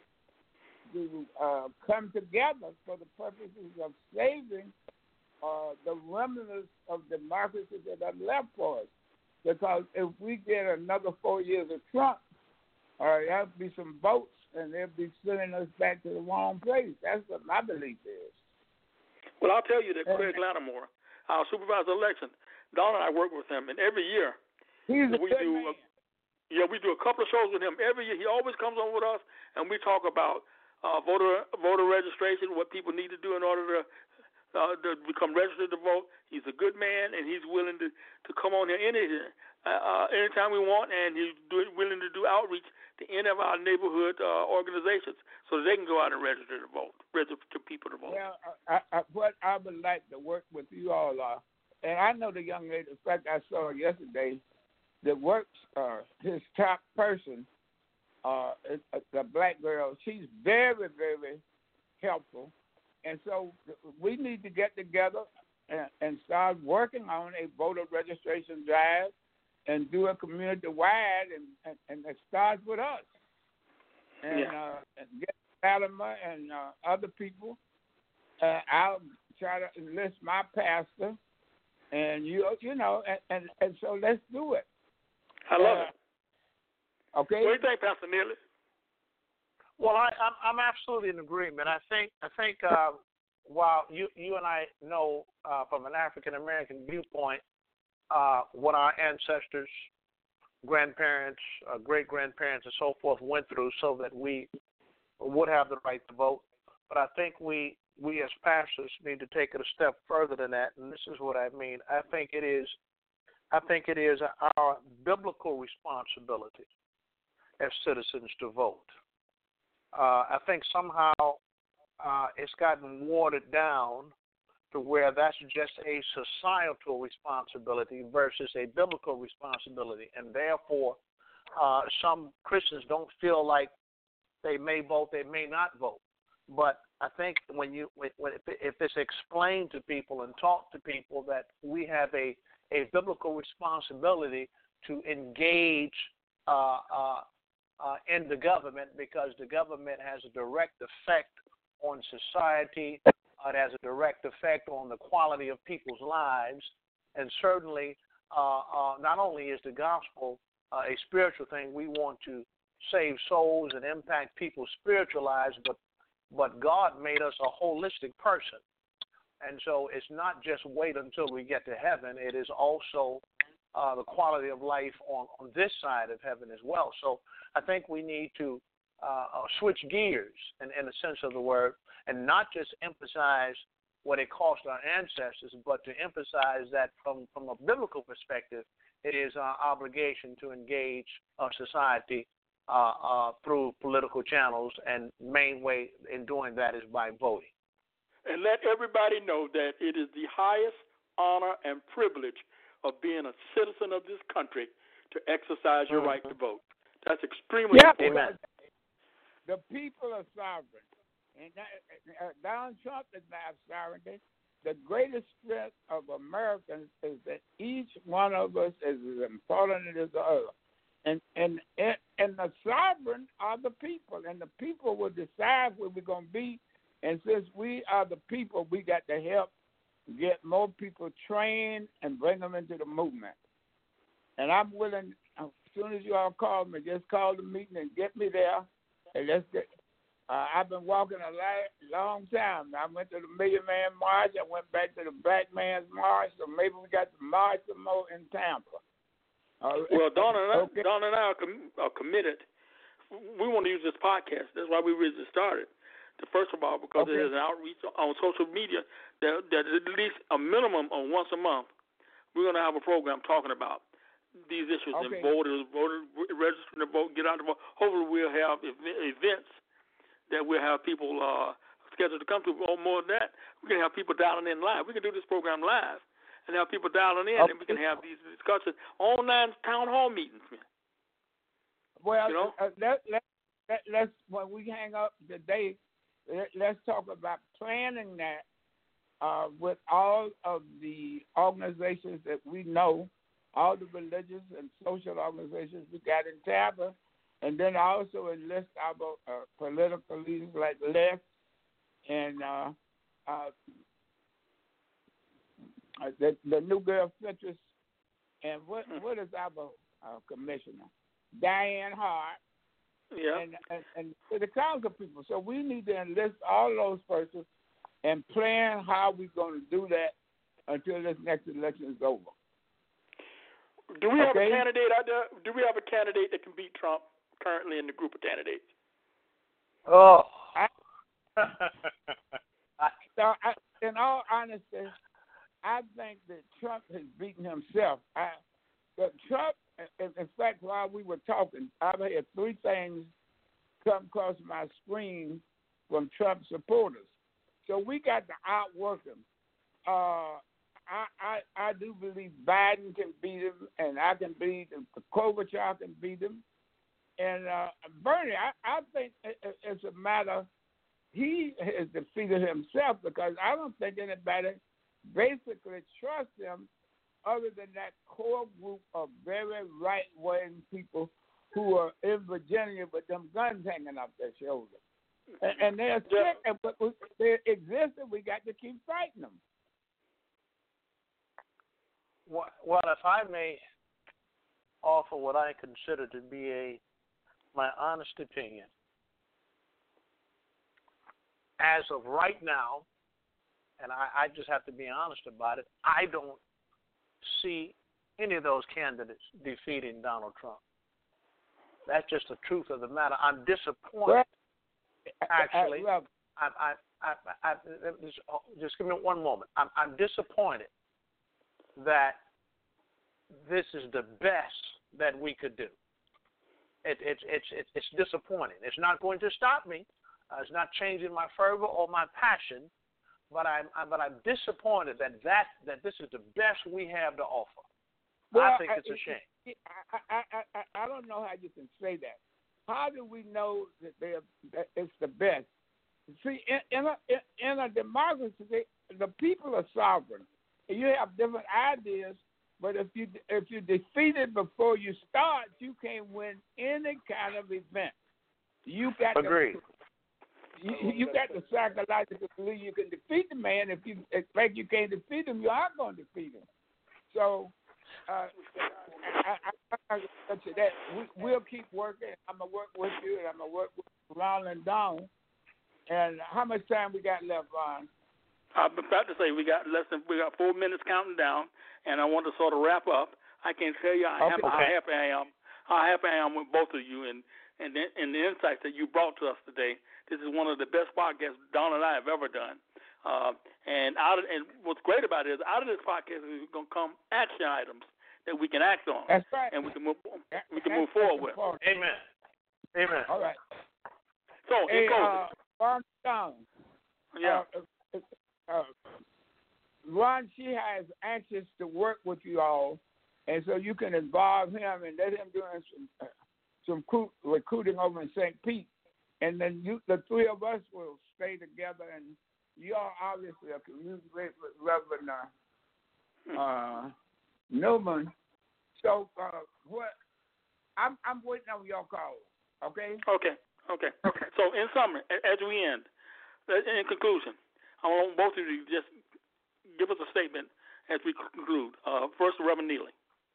to uh, come together for the purposes of saving uh, the remnants of democracy that are left for us. Because if we get another four years of Trump, uh, there'll be some votes, and they'll be sending us back to the wrong place. That's what my belief is. Well, I'll tell you that Craig Lattimore, our supervisor of election, Don and I work with him, and every year He's a we good do. man. A, yeah, we do a couple of shows with him every year. He always comes on with us, and we talk about uh, voter voter registration, what people need to do in order to uh, to become registered to vote. He's a good man, and he's willing to, to come on here any uh, uh, anytime we want, and he's do, willing to do outreach to any of our neighborhood uh, organizations so that they can go out and register to vote, register people to vote. Well, I, I, what I would like to work with you all are, and I know the young lady, in fact, I saw her yesterday, that works, uh, his top person, uh, the black girl. She's very, very helpful. And so we need to get together and, and start working on a voter registration drive and do it community-wide, and, and, and it starts with us. And, yeah. uh, and get Fatima and uh, other people. Uh, I'll try to enlist my pastor, and, you you know, and, and, and so let's do it. I love uh, it. Okay. What do you think, Pastor Neely? Well, I, I'm, I'm absolutely in agreement. I think I think uh, while you you and I know uh, from an African American viewpoint uh, what our ancestors, grandparents, uh, great grandparents, and so forth went through, so that we would have the right to vote. But I think we we as pastors need to take it a step further than that, and this is what I mean. I think it is I think it is our biblical responsibility as citizens to vote. Uh, I think somehow uh, it's gotten watered down to where that's just a societal responsibility versus a biblical responsibility. And therefore, uh, some Christians don't feel like they may vote, they may not vote. But I think when you, when, if it's explained to people and taught to people that we have a, a biblical responsibility to engage uh, uh, uh, in the government, because the government has a direct effect on society, uh, it has a direct effect on the quality of people's lives, and certainly uh, uh, not only is the gospel uh, a spiritual thing, we want to save souls and impact people's spiritual lives, but but God made us a holistic person. And so it's not just wait until we get to heaven, it is also uh, the quality of life on, on this side of heaven as well. So I think we need to uh, switch gears in, in the sense of the word, and not just emphasize what it cost our ancestors, but to emphasize that from, from a biblical perspective, it is our obligation to engage our society Uh, uh, through political channels, and main way in doing that is by voting. And let everybody know that it is the highest honor and privilege of being a citizen of this country to exercise your mm-hmm. right to vote. That's extremely yeah, important. The people are sovereign. And that, uh, Donald Trump is not sovereignty. The greatest strength of Americans is that each one of us is as important as the other. And and and the sovereign are the people, and the people will decide where we're going to be. And since we are the people, we got to help get more people trained and bring them into the movement. And I'm willing, as soon as you all call me, just call the meeting and get me there. And let's get. Uh, I've been walking a long time. I went to the Million Man March. I went back to the Black Man's March. So maybe we got to march some more in Tampa. Uh, well, Don and I, okay. Don and I are, com- are committed. We want to use this podcast. That's why we originally started. The first of all, because okay. it is an outreach on social media that, that at least a minimum of once a month, we're going to have a program talking about these issues okay. and voters, voters registering to vote, get out to vote. Hopefully, we'll have ev- events that we'll have people uh, scheduled to come to. Or more than that, we can have people dialing in live. We can do this program live. And have people dialing in, okay. and we can have these discussions, online town hall meetings, man. Well, you know? uh, let, let, let, let's, when we hang up today, let, let's talk about planning that uh, with all of the organizations that we know, all the religious and social organizations we got in Tampa, and then also enlist our uh, political leaders like Les and uh, uh, Uh, the, the new girl Citrus, and what what is our uh, commissioner? Diane Hart, yeah. and, and, and the council people. So we need to enlist all those persons and plan how we're going to do that until this next election is over. Do we have okay? a candidate out there? Do we have a candidate that can beat Trump currently in the group of candidates? Oh. I, so I, in all honesty, I think that Trump has beaten himself. I, but Trump, in, in fact, while we were talking, I've had three things come across my screen from Trump supporters. So we got to outwork him. Uh, I, I I do believe Biden can beat him, and I can beat him. Klobuchar can beat him. And uh, Bernie, I, I think it, it's a matter, he has defeated himself, because I don't think anybody basically trust him other than that core group of very right-wing people who are in Virginia with them guns hanging off their shoulders. And, and they're sick, but they exist, and we got to keep fighting them. Well, if I may offer what I consider to be a my honest opinion, as of right now, and I, I just have to be honest about it, I don't see any of those candidates defeating Donald Trump. That's just the truth of the matter. I'm disappointed, well, actually. I, I, I, I, I, I, I, just, just give me one moment. I'm, I'm disappointed that this is the best that we could do. It, it, it's, it's, it's disappointing. It's not going to stop me. Uh, it's not changing my fervor or my passion. but I'm but I'm disappointed that that that this is the best we have to offer. Well, I think it's I, a shame. I, I, I, I, I don't know how you can say that. How do we know that, they're, that it's the best? See, in, in, a, in a democracy, the people are sovereign. You have different ideas, but if you if you defeat it before you start, you can't win any kind of event. You got Agreed. To, you, you got the psychological belief you can defeat the man. If you expect you can't defeat him, you are going to defeat him. So, uh, I, I, I, I you that we, we'll keep working. I'm gonna work with you, and I'm gonna work with Ronald Down. And how much time we got left, Ron? I'm about to say we got less than we got four minutes counting down, and I want to sort of wrap up. I can tell you how, Okay. how happy I am, how happy I am with both of you, and and the, and the insights that you brought to us today. This is one of the best podcasts Don and I have ever done. Uh, and out of, and what's great about it is out of this podcast is going to come action items that we can act on. That's right. And we can move we can That's move forward with. Amen. Amen. All right. So Hey, in closing, uh, Ron Down. yeah. Uh, uh, Ron Sheehan is anxious to work with you all, and so you can involve him and let him do some uh, some recruit, recruiting over in Saint Pete, and then you, the three of us will stay together. And you are obviously a community with Reverend uh, uh, Newman. So uh, what? I'm I'm waiting on your call. Okay. Okay. Okay. Okay. So in summary, as we end, in conclusion, I want both of you to just give us a statement as we conclude. Uh, first, Reverend Neely.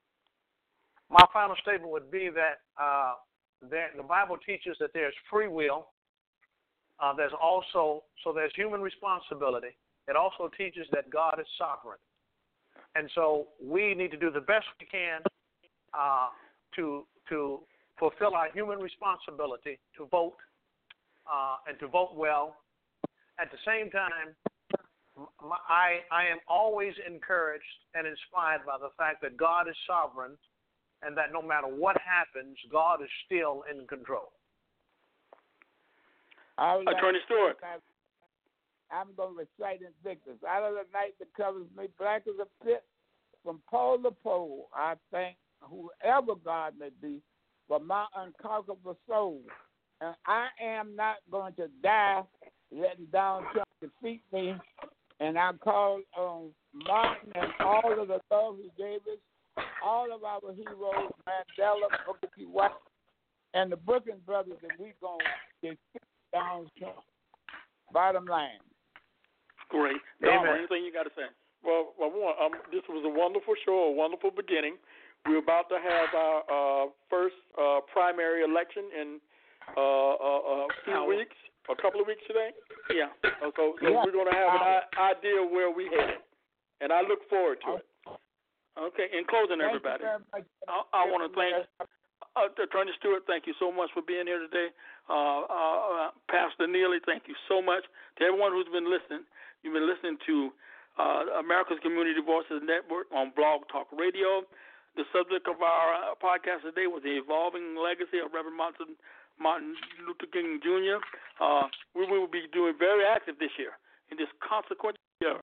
My final statement would be that uh, there, the Bible teaches that there's free will. Uh, there's also, so there's human responsibility. It also teaches that God is sovereign. And so we need to do the best we can uh, to to fulfill our human responsibility to vote uh, and to vote well. At the same time, my, I, I am always encouraged and inspired by the fact that God is sovereign and that no matter what happens, God is still in control. Attorney Stewart. I'm going to recite Invictus. Out of the night that covers me black as a pit, from pole to pole, I thank whoever God may be for my unconquerable soul. And I am not going to die letting Donald Trump defeat me. And I call on Martin and all of the love he gave us, all of our heroes, Mandela, Booker T. White, and the Brookings brothers, that we're going to defeat Donald Trump. Bottom line. Great. Don, anything you got to say? Well, well um, this was a wonderful show, a wonderful beginning. We're about to have our uh, first uh, primary election in uh, uh, a few weeks, a couple of weeks today. Yeah. Uh, so, so yeah. We're going to have an I- idea where we headed, and I look forward to it. Okay. In closing, everybody, I, I want to thank uh, Attorney Stewart. Thank you so much for being here today. Uh, uh, Pastor Neely, thank you so much. To everyone who's been listening, you've been listening to uh, America's Community Voices Network on Blog Talk Radio. The subject of our podcast today was the evolving legacy of Reverend Martin, Martin Luther King Junior Uh, we will be doing very active this year in this consequential year.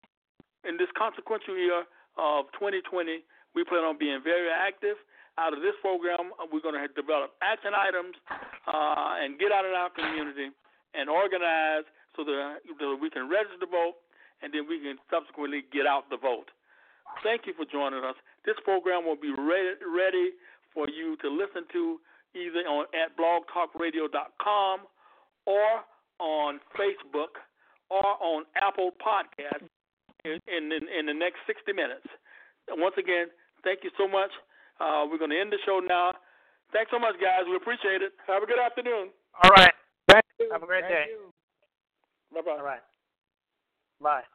In this consequential year of twenty twenty, we plan on being very active. Out of this program, we're going to develop action items uh, and get out in our community and organize so that, that we can register to vote, and then we can subsequently get out the vote. Thank you for joining us. This program will be ready, ready for you to listen to either on at blog talk radio dot com or on Facebook or on Apple Podcasts in, in, in the next sixty minutes. And once again, thank you so much. Uh, we're going to end the show now. Thanks so much, guys. We appreciate it. Have a good afternoon. All right. Thank you. Have a great Thank day. You. Bye-bye. All right. Bye.